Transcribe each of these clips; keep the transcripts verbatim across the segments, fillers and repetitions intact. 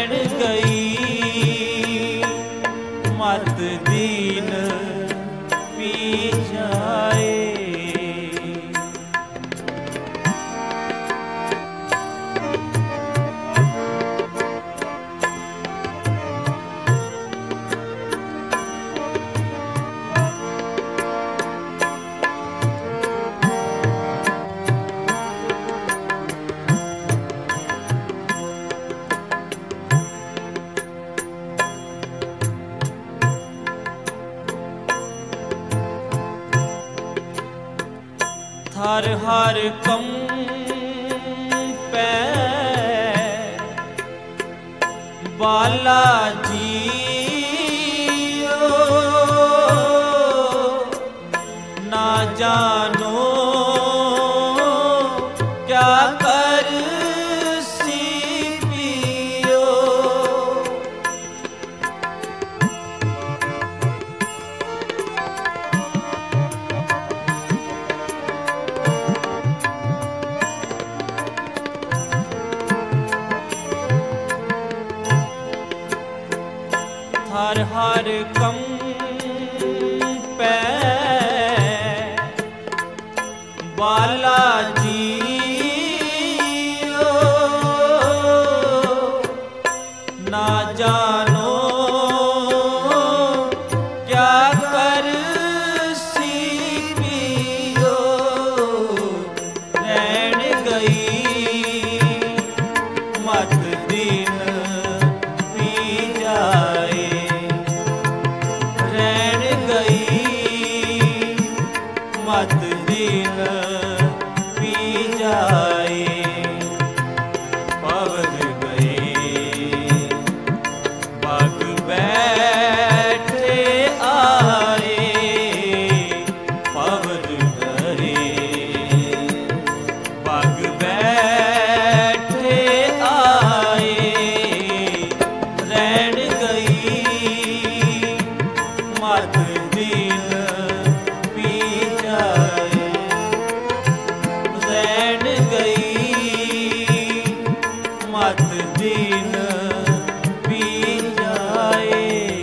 रैन गई मत दीन पी जाए। हर हर कंपै बालाजी ना जानो क्या कर सी पियो। हर हर कंपै बालाजी ना जानो क्या कर सी पियो। रैन गई मत दिन पी जाए। मत दिन पी जाए। पवर गए बाग बैठे आए। पवर गए बाग बैठे आए। रैन गई मत दिन पी जाए। रैन गई मत दिन पी जाए।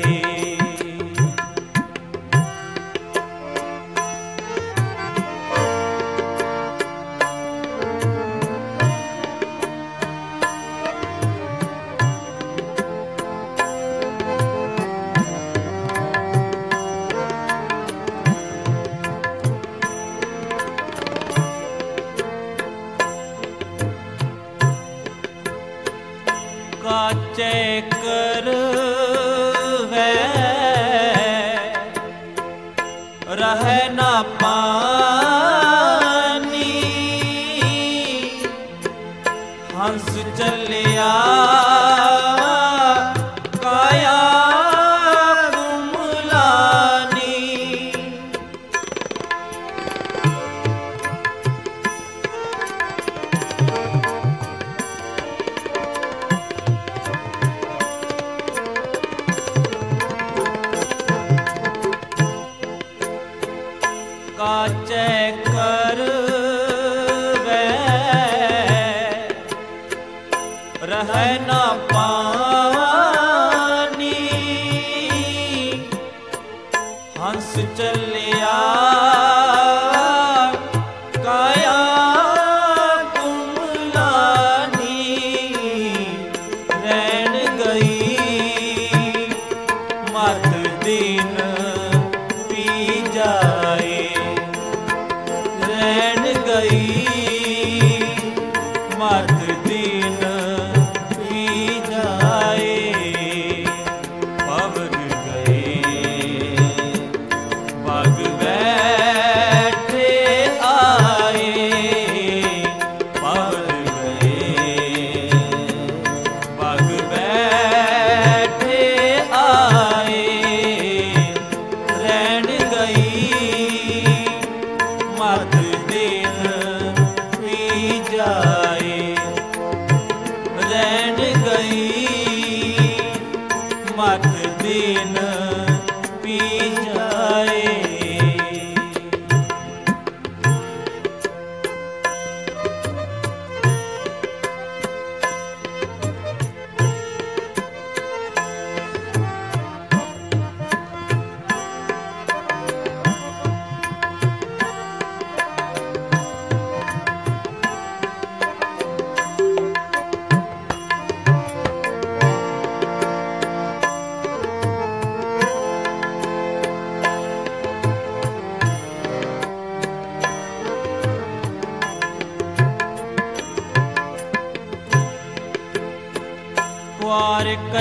काचे कर वै रह ना पानी। हंस चलिया काया कुमलानी। काचे कर वै रह ना पानी। हंस चलिया काया कुमलानी। रैन गई मत दिन पी जाए। रैन गई मत दिन पी जाए। पवर गए बाग बैठे आए। पवर गए बाग बैठे आए। रैन गई मत दिन पी जाए। रैन गई मत दिन पी जाए।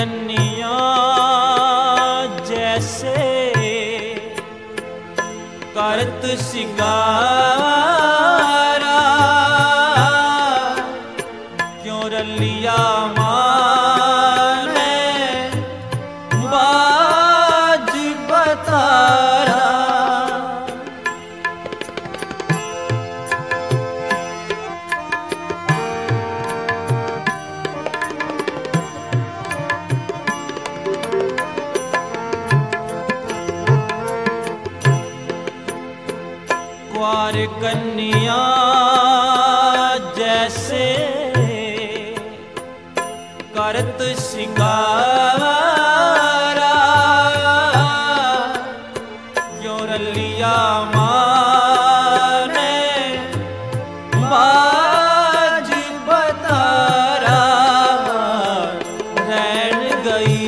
कन्या जैसे करत सिंगारा, क्यों रलिया माने बाज बतारा। कुंवर कन्या जैसे करत सिंगारा, क्यों रलिया माने बाज बतारा। रैन गई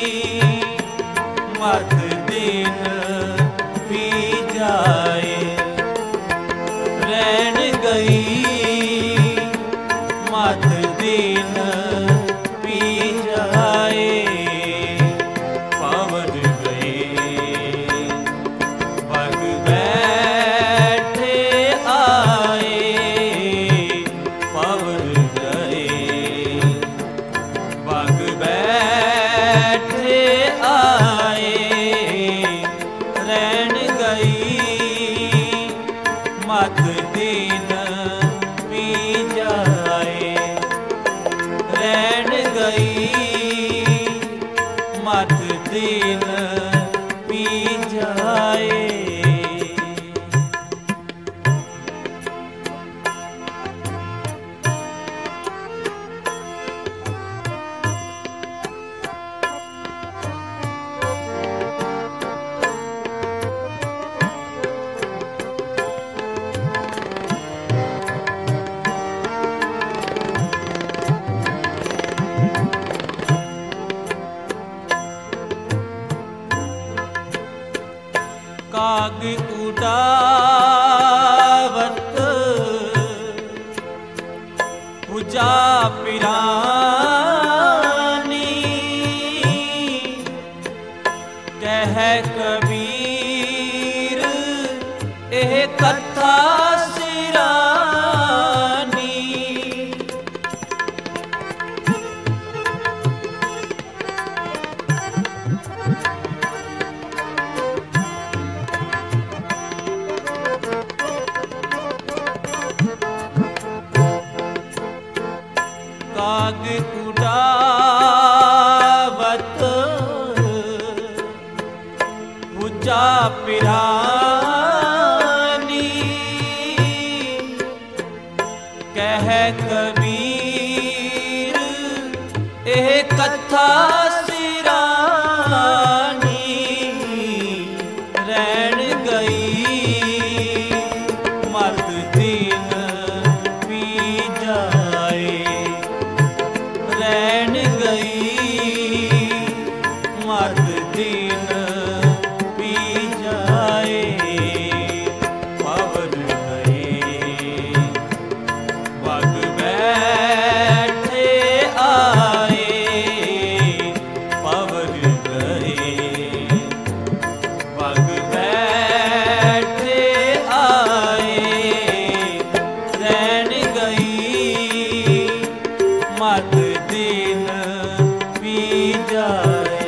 मत दिन पी जाए, रैन गई मत दिन पी जाए। पवन गए पग बैठे आए, पवन गए पग बैठे आए। रैन गई मत दिन पी जाए, रैन गई मत दिन पी जाए। काग उड़ावत भुजा पिरानी, कह कबीर एह कथा सिरानी। काग उड़ावत भुजा पिरानी, कह कबीर एह कथा सिरानी। रैन गई मत दिन पी जाए, रैन गई मत दिन पी जाए। पवन गए पग बैठे आए, पवन गए पग बैठे आए। रैन गई मत दिन पी जाए,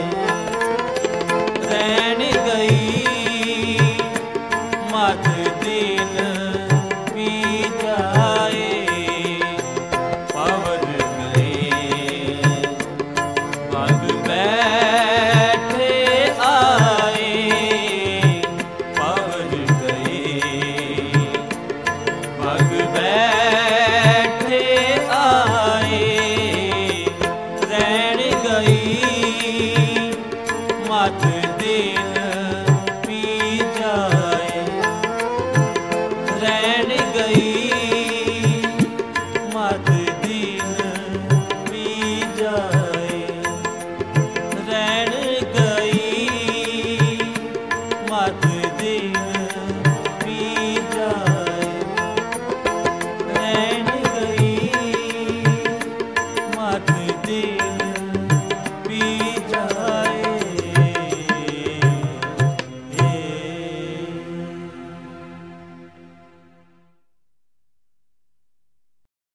रैन गई मत दिन पी जाए। पवन गए पग बैठे आए, पवन गए पग बैठे आए। रैन गई मत